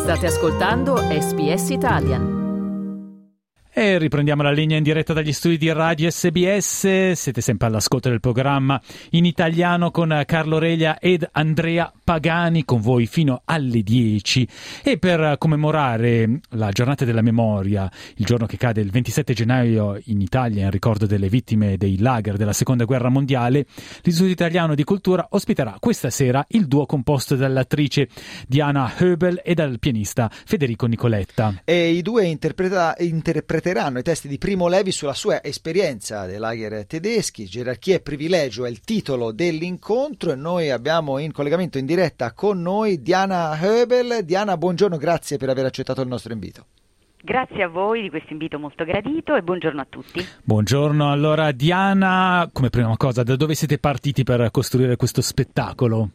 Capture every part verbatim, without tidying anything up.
State ascoltando S B S Italian. E riprendiamo la linea in diretta dagli studi di Radio S B S. Siete sempre all'ascolto del programma in italiano con Carlo Reglia ed Andrea Pagani, con voi fino alle dieci. E per commemorare la giornata della memoria, il giorno che cade il ventisette gennaio in Italia in ricordo delle vittime dei lager della seconda guerra mondiale, l'Istituto Italiano di Cultura ospiterà questa sera il duo composto dall'attrice Diana Höbel e dal pianista Federico Nicoletta. E i due interpreta- interpreteranno i testi di Primo Levi sulla sua esperienza dei lager tedeschi. Gerarchia e privilegio è il titolo dell'incontro e noi abbiamo in collegamento in diretta con noi Diana Höbel. Diana, buongiorno, grazie per aver accettato il nostro invito. Grazie a voi di questo invito molto gradito e buongiorno a tutti. Buongiorno, allora Diana, come prima cosa, da dove siete partiti per costruire questo spettacolo?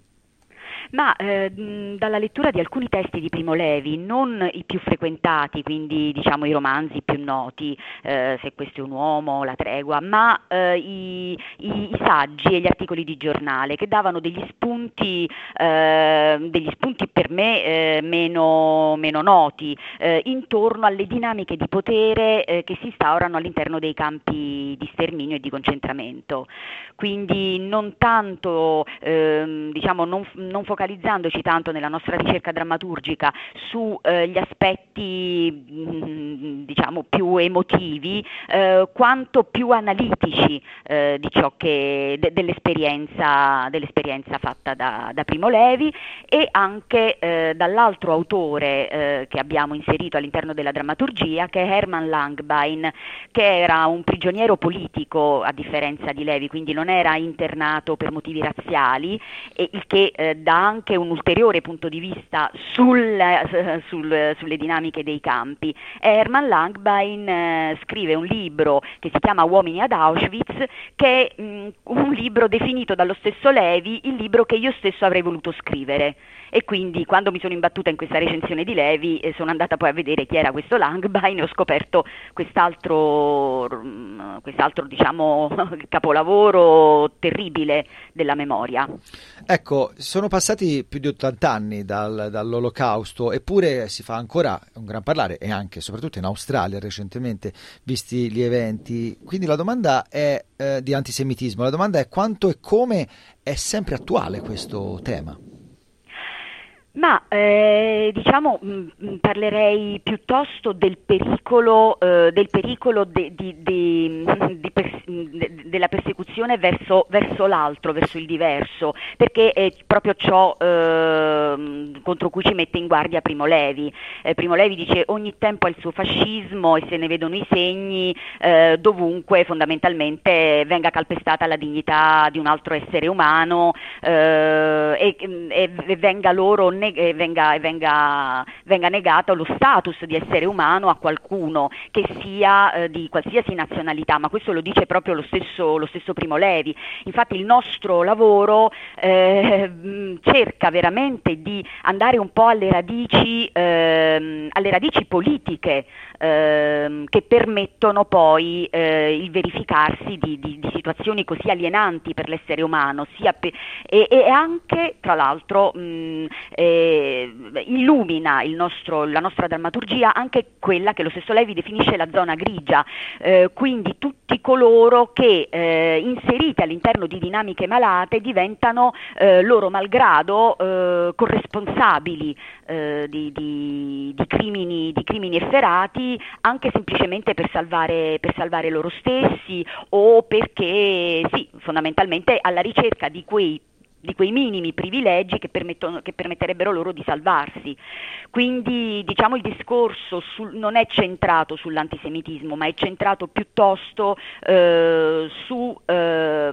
Ma eh, dalla lettura di alcuni testi di Primo Levi, non i più frequentati, quindi diciamo i romanzi più noti, eh, Se questo è un uomo, La tregua, ma eh, i, i, i saggi e gli articoli di giornale che davano degli spunti, eh, degli spunti per me eh, meno, meno noti, eh, intorno alle dinamiche di potere eh, che si instaurano all'interno dei campi di sterminio e di concentramento. Quindi non tanto, eh, diciamo, non, non focalizzandoci tanto nella nostra ricerca drammaturgica su eh, gli aspetti mh, diciamo più emotivi eh, quanto più analitici eh, di ciò che de, dell'esperienza dell'esperienza fatta da, da Primo Levi e anche eh, dall'altro autore eh, che abbiamo inserito all'interno della drammaturgia, che è Herman Langbein, che era un prigioniero politico a differenza di Levi, quindi non era internato per motivi razziali, e il che eh, dà anche un ulteriore punto di vista sul, sul, sulle dinamiche dei campi. Herman Langbein eh, scrive un libro che si chiama Uomini ad Auschwitz, che è mh, un libro definito dallo stesso Levi il libro che io stesso avrei voluto scrivere. E quindi quando mi sono imbattuta in questa recensione di Levi eh, sono andata poi a vedere chi era questo Langbein e ho scoperto quest'altro, quest'altro diciamo capolavoro terribile della memoria. Ecco, sono passati più di ottanta anni dal, dall'Olocausto, eppure si fa ancora un gran parlare, e anche e soprattutto in Australia recentemente, visti gli eventi. Quindi la domanda è eh, di antisemitismo, la domanda è quanto e come è sempre attuale questo tema. Ma eh, diciamo mh, parlerei piuttosto del pericolo, eh, del pericolo de, di, di, di pers- de, della persecuzione verso, verso l'altro, verso il diverso, perché è proprio ciò eh, contro cui ci mette in guardia Primo Levi. Eh, Primo Levi dice: ogni tempo ha il suo fascismo e se ne vedono i segni eh, dovunque fondamentalmente venga calpestata la dignità di un altro essere umano eh, e, e, e venga loro E venga, venga, venga negato lo status di essere umano a qualcuno che sia eh, di qualsiasi nazionalità, ma questo lo dice proprio lo stesso, lo stesso Primo Levi. Infatti il nostro lavoro eh, cerca veramente di andare un po' alle radici, eh, alle radici politiche eh, che permettono poi eh, il verificarsi di, di, di situazioni così alienanti per l'essere umano, sia pe- e, e anche tra l'altro mh, eh, illumina il nostro, la nostra drammaturgia, anche quella che lo stesso Levi definisce la zona grigia, eh, quindi tutti coloro che eh, inseriti all'interno di dinamiche malate diventano eh, loro malgrado eh, corresponsabili eh, di, di, di, crimini, di crimini efferati, anche semplicemente per salvare, per salvare loro stessi o perché sì, fondamentalmente alla ricerca di quei di quei minimi privilegi che, permettono, che permetterebbero loro di salvarsi. Quindi diciamo il discorso sul, non è centrato sull'antisemitismo, ma è centrato piuttosto eh, su, eh,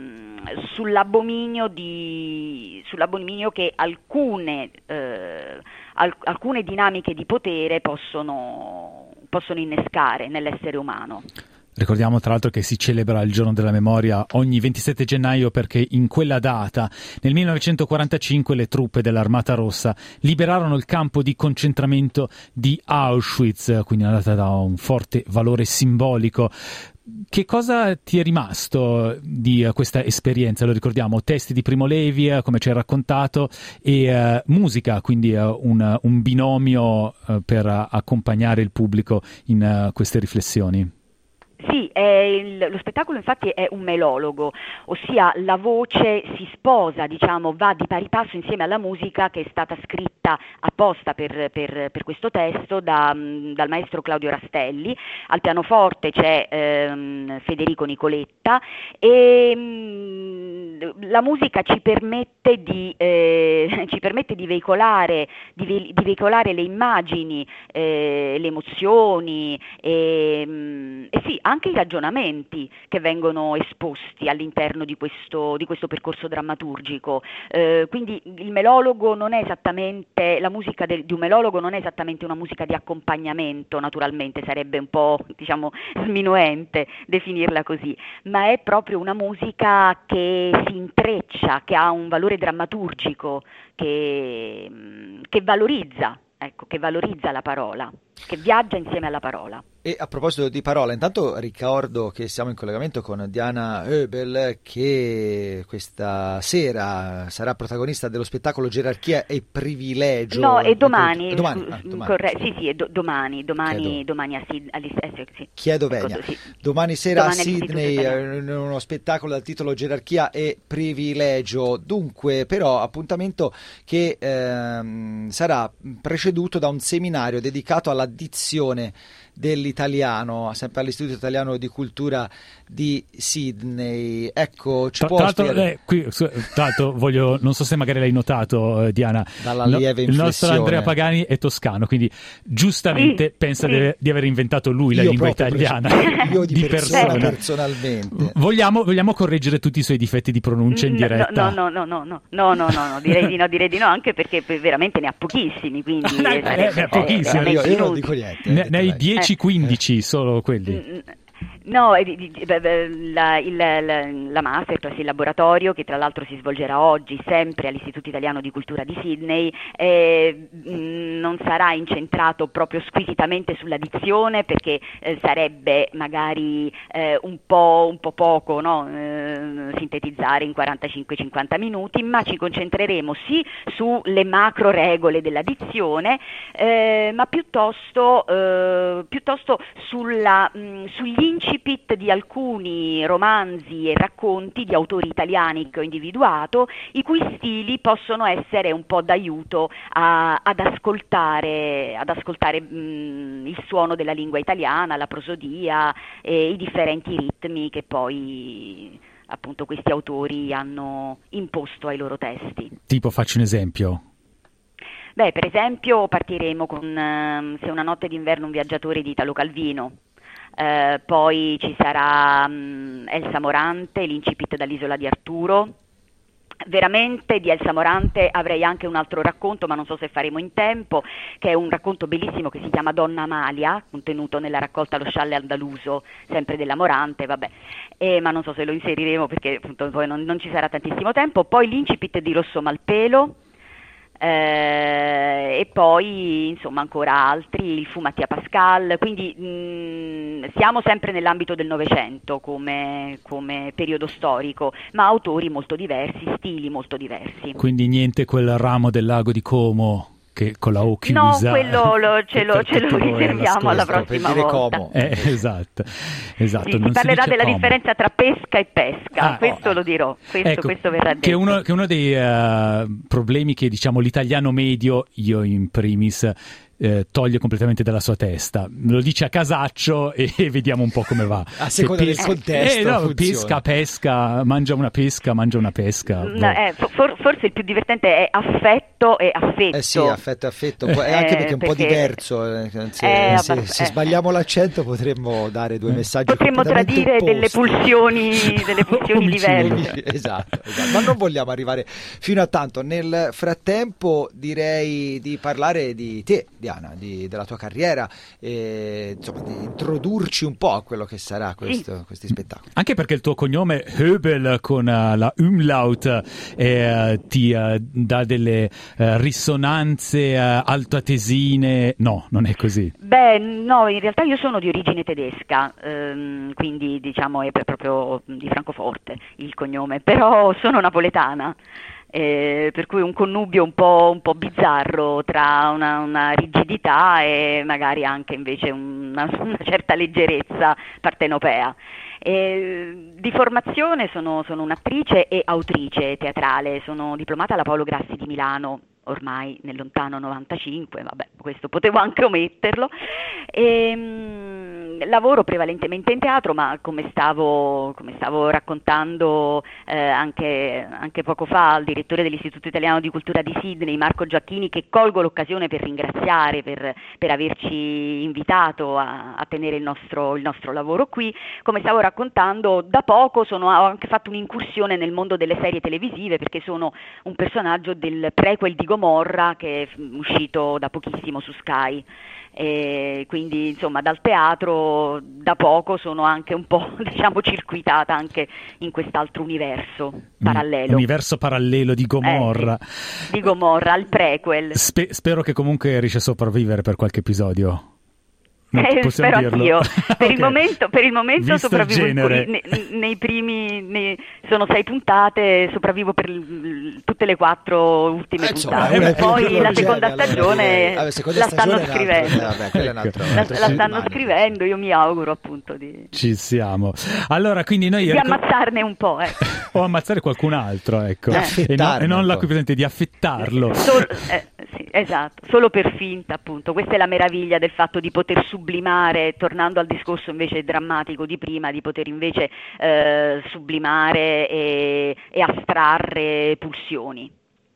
sull'abominio, di, sull'abominio che alcune, eh, al, alcune dinamiche di potere possono, possono innescare nell'essere umano. Ricordiamo tra l'altro che si celebra il giorno della memoria ogni ventisette gennaio perché in quella data, nel millenovecentoquarantacinque, le truppe dell'Armata Rossa liberarono il campo di concentramento di Auschwitz, quindi una data da un forte valore simbolico. che cosa ti è rimasto di uh, questa esperienza? Lo ricordiamo, testi di Primo Levi, uh, come ci hai raccontato, e uh, musica, quindi uh, un, un binomio uh, per uh, accompagnare il pubblico in uh, queste riflessioni. Sì, è il, lo spettacolo infatti è un melologo, ossia la voce si sposa, diciamo, va di pari passo insieme alla musica che è stata scritta apposta per, per, per questo testo da, dal maestro Claudio Rastelli. Al pianoforte c'è ehm, Federico Nicoletta e mh, la musica ci permette di, eh, ci permette di veicolare, di, ve, di veicolare le immagini, eh, le emozioni e, mh, e sì, anche i ragionamenti che vengono esposti all'interno di questo, di questo percorso drammaturgico. Eh, quindi il melologo non è esattamente, la musica del, di un melologo non è esattamente una musica di accompagnamento, naturalmente sarebbe un po', diciamo, sminuente definirla così, ma è proprio una musica che si intreccia, che ha un valore drammaturgico, che, che valorizza, ecco, che valorizza la parola, che viaggia insieme alla parola. E a proposito di parola, intanto ricordo che siamo in collegamento con Diana Oebel, che questa sera sarà protagonista dello spettacolo Gerarchia e Privilegio. No, è domani. domani, ah, domani corre- sì, sì, è do- domani, domani, domani a Sid- eh, sì. Chiedo Venia. Ecco, sì. Domani sera domani a Sydney, in uno spettacolo dal titolo Gerarchia e Privilegio. Dunque, però, appuntamento che ehm, sarà preceduto da un seminario dedicato alla dizione dell'italiano, sempre all'Istituto Italiano di Cultura di Sydney. Ecco, ci tra, può tra l'altro, spiegare... eh, qui, tra l'altro voglio, non so se magari l'hai notato, eh, Diana, dalla lieve no, il nostro inflessione. Andrea Pagani è toscano, quindi giustamente sì, pensa sì. Di, di aver inventato lui la io lingua proprio, italiana. Io di, di persona, persona. personalmente. Vogliamo, vogliamo correggere tutti i suoi difetti di pronuncia in diretta? No, no, no, no, no, no, no, no, no, direi di no, direi di no, anche perché veramente ne ha pochissimi, quindi no, eh, sarebbe, ne ha pochissimi. Io, io non dico niente. Ne, ne hai lei. dieci quindici eh. solo quelli. No, la, il, la, la masterclass, il laboratorio, che tra l'altro si svolgerà oggi sempre all'Istituto Italiano di Cultura di Sydney, eh, non sarà incentrato proprio squisitamente sulla dizione, perché eh, sarebbe magari eh, un po', un po' poco, no? eh, sintetizzare in quarantacinque cinquanta minuti, ma ci concentreremo sì sulle macro regole della dizione, eh, ma piuttosto, eh, piuttosto sulla, mh, sugli incipit di alcuni romanzi e racconti di autori italiani che ho individuato, i cui stili possono essere un po' d'aiuto a, ad ascoltare, ad ascoltare mh, il suono della lingua italiana, la prosodia e i differenti ritmi che poi appunto questi autori hanno imposto ai loro testi. Tipo, faccio un esempio. Beh, per esempio partiremo con uh, Se una notte d'inverno un viaggiatore di Italo Calvino. Uh, poi ci sarà um, Elsa Morante, l'incipit dall'Isola di Arturo. Veramente di Elsa Morante avrei anche un altro racconto, ma non so se faremo in tempo, che è un racconto bellissimo che si chiama Donna Amalia, contenuto nella raccolta Lo scialle andaluso, sempre della Morante, vabbè, eh, ma non so se lo inseriremo perché appunto poi non, non ci sarà tantissimo tempo. Poi l'incipit di Rosso Malpelo, Eh, e poi insomma ancora altri, il Fu Mattia Pascal, quindi mh, siamo sempre nell'ambito del Novecento come, come periodo storico, ma autori molto diversi, stili molto diversi. Quindi niente quel ramo del lago di Como che con la O chiusa. No, quello lo, ce, lo, ce lo riserviamo alla prossima volta. Como. Eh, esatto, esatto. Sì, non si parlerà si della como. differenza tra pesca e pesca, Ah, questo oh, lo dirò, questo, ecco, questo verrà detto. Che uno, che uno dei uh, problemi che diciamo l'italiano medio, io in primis, eh, toglie completamente dalla sua testa. Lo dice a casaccio e vediamo un po' come va. A seconda del contesto. Eh, no, pesca, pesca, mangia una pesca, mangia una pesca. No, eh, for, forse il più divertente è affetto e affetto. Eh sì, affetto e affetto, eh, anche perché è un perché... po' diverso. Se, eh, se, vabbè, se eh. sbagliamo l'accento potremmo dare due messaggi potremmo tradire delle pulsioni, delle pulsioni diverse. Esatto, esatto, ma non vogliamo arrivare fino a tanto. Nel frattempo direi di parlare di te, Diana. italiana, di, della tua carriera, e insomma di introdurci un po' a quello che sarà questo, sì. questi spettacoli. Anche perché il tuo cognome Höbel con uh, la umlaut eh, ti uh, dà delle uh, risonanze uh, altoatesine. No, non è così. Beh, no, in realtà io sono di origine tedesca, ehm, quindi diciamo è proprio di Francoforte il cognome, però sono napoletana. Eh, per cui un connubio un po', un po' bizzarro tra una, una rigidità e magari anche invece una, una certa leggerezza partenopea. Eh, di formazione sono, sono un'attrice e autrice teatrale, sono diplomata alla Paolo Grassi di Milano, ormai nel lontano novantacinque, vabbè, questo potevo anche ometterlo. E, mh, lavoro prevalentemente in teatro, ma come stavo, come stavo raccontando eh, anche, anche poco fa al direttore dell'Istituto Italiano di Cultura di Sydney, Marco Giacchini, che colgo l'occasione per ringraziare per, per averci invitato a, a tenere il nostro, il nostro lavoro qui, come stavo raccontando, da poco sono, ho anche fatto un'incursione nel mondo delle serie televisive, perché sono un personaggio del prequel di Gomorra che è uscito da pochissimo su Sky, e quindi insomma dal teatro da poco sono anche un po' diciamo circuitata anche in quest'altro universo parallelo. Universo parallelo di Gomorra. Eh, sì, di Gomorra, al prequel. Spe- spero che comunque riesci a sopravvivere per qualche episodio. Non Eh, spero dirlo. anch'io. Per, Okay. il momento, per il momento Visto sopravvivo il in, genere. nei, nei primi, nei, sono sei puntate, sopravvivo per l- tutte le quattro ultime Eh, insomma, puntate. una E poi più la seconda allora, stagione direi. Vabbè, seconda la stanno stagione è un altro- scrivendo. eh, vabbè, quello è un altro- Ecco. un La, altro la stanno settimane. scrivendo, io mi auguro appunto di, Ci siamo. Allora, quindi noi di ricor- ammazzarne un po'. Eh. o ammazzare qualcun altro, ecco. Di E, no- affettarne e non un po'. l'acquiescente di affettarlo. Sol- eh, sì, esatto, solo per finta appunto. Questa è la meraviglia del fatto di poter sublimare, tornando al discorso invece drammatico di prima, di poter invece eh, sublimare e, e astrarre pulsioni.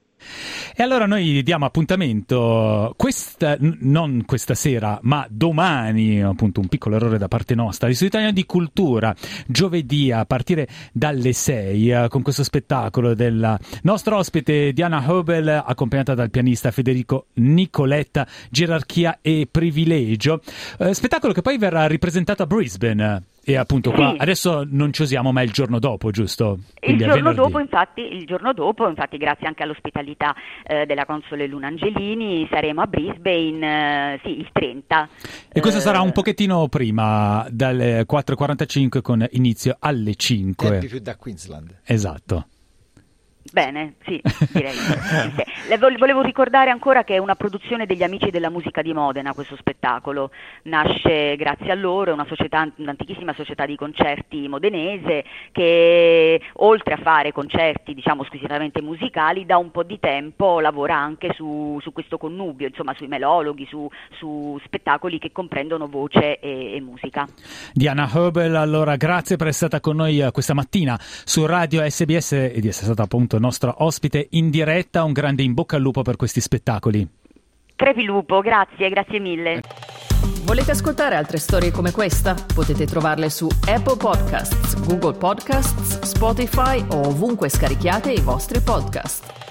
E allora noi diamo appuntamento questa, n- non questa sera, ma domani, appunto un piccolo errore da parte nostra, l'Istituto Italiano di Cultura, giovedì a partire dalle sei, eh, con questo spettacolo della nostra ospite Diana Höbel, accompagnata dal pianista Federico Nicoletta, Gerarchia e Privilegio, eh, spettacolo che poi verrà ripresentato a Brisbane. E appunto qua, Sì. adesso non ci usiamo, ma è il giorno dopo, giusto? Il Quindi a giorno, venerdì. dopo, infatti, il giorno dopo, infatti, grazie anche all'ospitalità eh, della console Luna Angelini, saremo a Brisbane, eh, sì, il trenta. E questo Eh, sarà un pochettino prima, dalle quattro e quarantacinque con inizio alle cinque. Tempi più da Queensland. Esatto. Bene, sì, direi. Sì, sì. Le vol- volevo ricordare ancora che è una produzione degli Amici della Musica di Modena, questo spettacolo. Nasce grazie a loro, è una società, un'antichissima società di concerti modenese che oltre a fare concerti, diciamo, squisitamente musicali, da un po' di tempo lavora anche su, su questo connubio, insomma, sui melologhi, su, su spettacoli che comprendono voce e, e musica. Diana Höbel, allora grazie per essere stata con noi eh, questa mattina su Radio S B S e di essere stata appunto nostra ospite in diretta. Un grande in bocca al lupo per questi spettacoli. Crepilupo, grazie, grazie mille. Volete ascoltare altre storie come questa? Potete trovarle su Apple Podcasts, Google Podcasts, Spotify o ovunque scarichiate i vostri podcast.